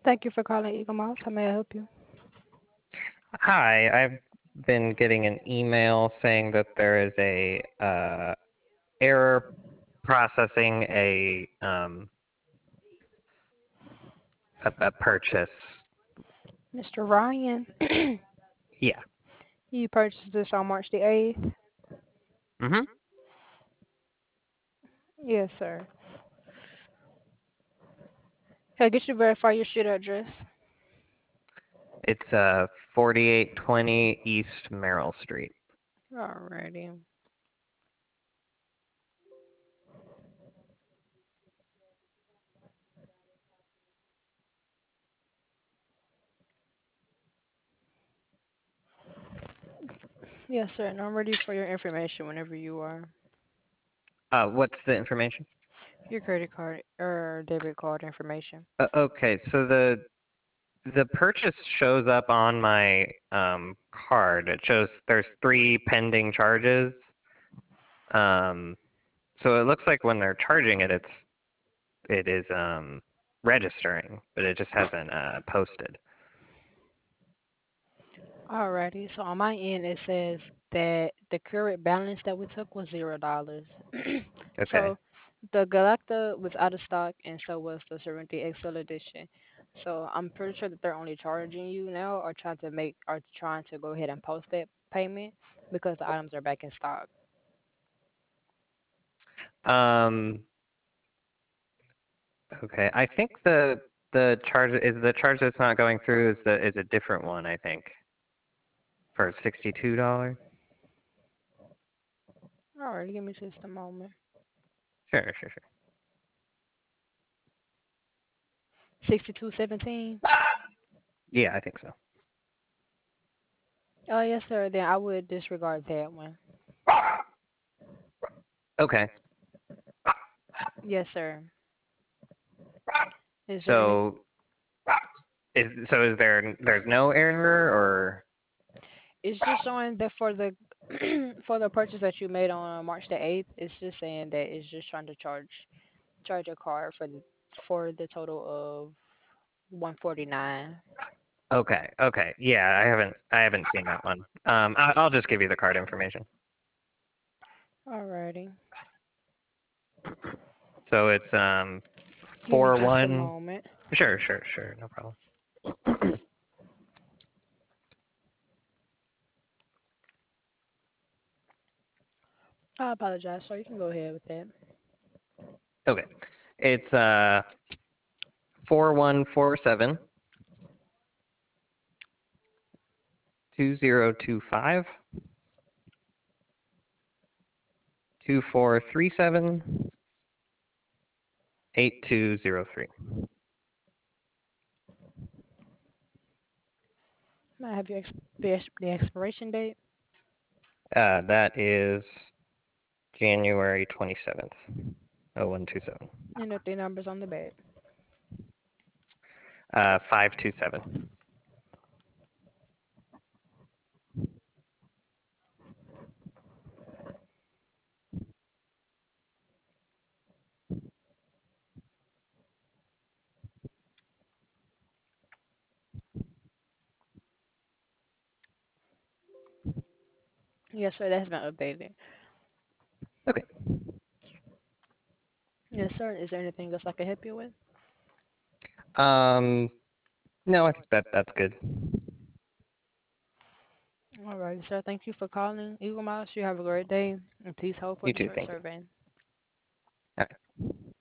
Thank you for calling Eagle Mouse. How may I help you? Hi, I've been getting an email saying that there is a error processing a purchase. Mr. Ryan, Yeah. you purchased this on March the 8th? Mhm. Yes, sir. Can I get you to verify your street address? It's 4820 East Merrill Street. Alrighty. Yes, sir. And I'm ready for your information whenever you are. What's the information? Your credit card or debit card information. Okay, so the purchase shows up on my card. It shows there's 3 pending charges. Um, so it looks like when they're charging it, it is registering, but it just hasn't posted. Alrighty. So on my end, it says that the current balance that we took was $0. Okay. So the Galacta was out of stock, and so was the Serenity XL edition. So I'm pretty sure that they're only charging you now, or trying to go ahead and post that payment because the items are back in stock. Um. Okay. I think the charge that's not going through is a different one. I think for $62. Alrighty, give me just a moment. Sure. Sure. Sure. 6217. Yeah, I think so. Oh yes, sir. Then I would disregard that one. Okay. Yes, sir. Is there any? So is there's no error or It's just showing that for the for the purchase that you made on March the 8th, it's just saying that it's just trying to charge a card for the total of 149. okay. Yeah, I haven't seen that one. I'll just give you the card information. Alrighty. So it's Give me four just a one. moment. Sure. No problem. I apologize, sir. You can go ahead with that. Okay. It's 4147-2025-2437-8203. May I have the expiration date That is January 27th, 0127. and the three numbers on the back? 527. Yes, sir. That's been updated. Okay. Yes, sir. Is there anything else I can help you with? Um, no, I think that's good. Alrighty, sir. Thank you for calling Eagle Mouse. You have a great day, and please hold for You the too. short Thank you. survey. All right.